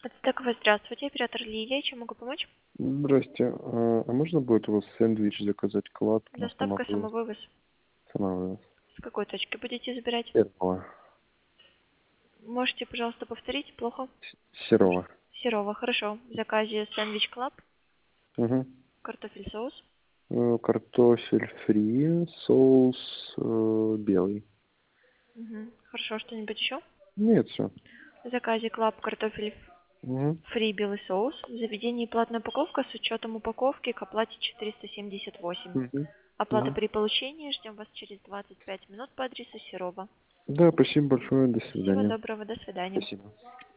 Ацтеково, здравствуйте, оператор Лилия, чем могу помочь? Здрасте. А можно будет у вас сэндвич заказать клад на Доставка, самовывоз? самовывоз. Самовывоз. С какой точки будете забирать? Серова. Можете, пожалуйста, повторить? Плохо. Серова. Серова, хорошо. В заказе сэндвич клаб, Угу. картофель соус. Картофель фри, соус белый. Хорошо, что-нибудь еще? Нет, все. В заказе клаб, картофель Угу. фри, белый соус. В заведении платная упаковка с учетом упаковки к оплате 478. Угу. Оплата Угу. при получении. Ждем вас через 25 минут по адресу Серова. Да, спасибо большое. До Всего свидания. доброго, до свидания. Спасибо.